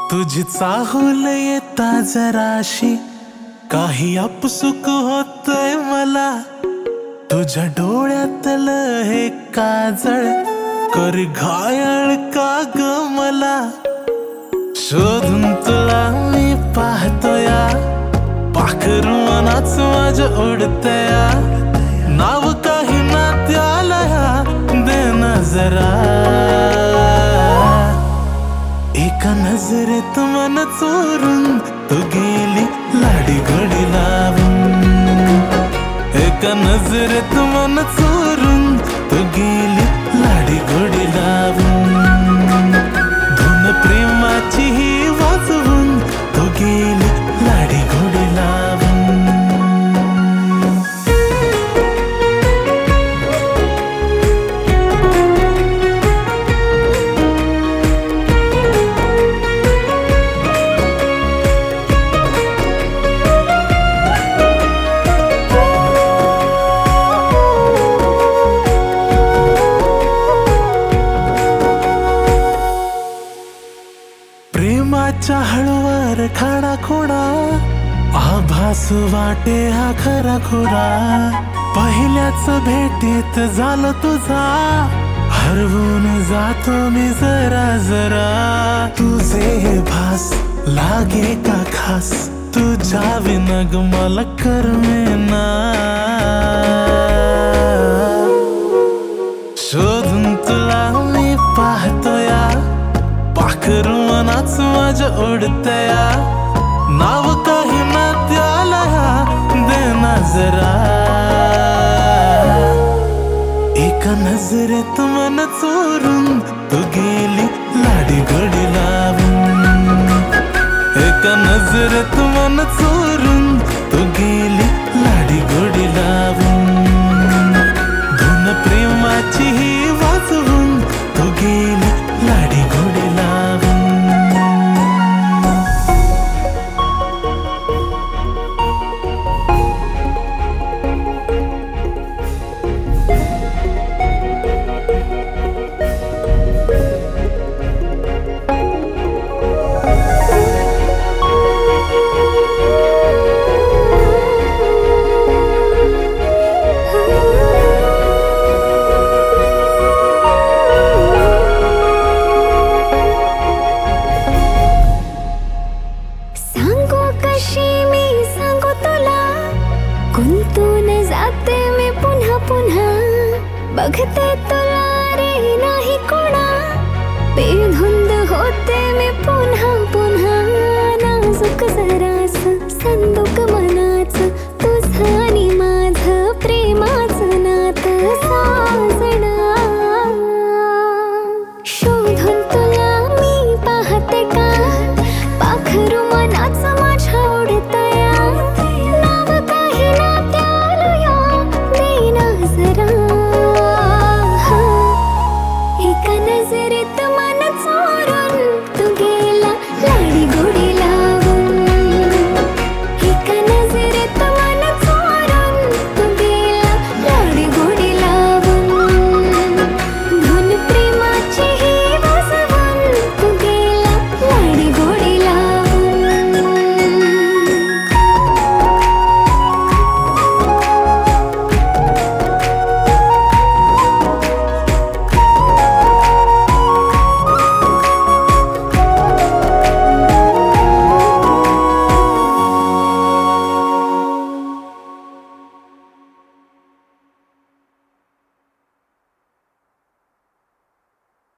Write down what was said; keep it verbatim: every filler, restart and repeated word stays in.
तुझी चाहूल येता जराशी काही अपसुक होतय मला. तुझ्या डोळ्यातलं हे काजळ कर घायल का ग मला. शोधून तुला मी पाहतोया, पाखरू मनाच माझ्या ओढतया. नाव काही ना त्याला दे ना जरा. एका नजरेत मन चोरून तू गेली लाडी गोडी लावून. एका नजरेत मन चोरून तू गेली लाडी गोडी लावून. धुन प्रेमाची ही वाजवून तू गेली लाडी गोडी लावून. प्रेमाच्या हळूवर खाडा खोडा, आभास वाटे हा खरा खोरा. पहिल्याच भेटीत झालं तुझा, हरवून जातो मी जरा जरा. तुझे हे भास लागे का खास, तुझ्या विनग मला करमेना. शोधून तुला मी पाहतोया, पाखरू मनाच माझ्या ओढतया. नाव काही ना त्याला दे ना जरा. एका नजरेत मन चोरून तू गेली लाडी गोडी लावून. एका नजरेत मन चोरून तू गेली लाडी गोडी लावून. धुन प्रेमाची ही वाजवून तू गेली लाडी गोडी लावून. गुंतून जाते मी पुन्हा पुन्हा, बघते तुला रे नाही कोणा. बेधुंद होते मी पुन्हा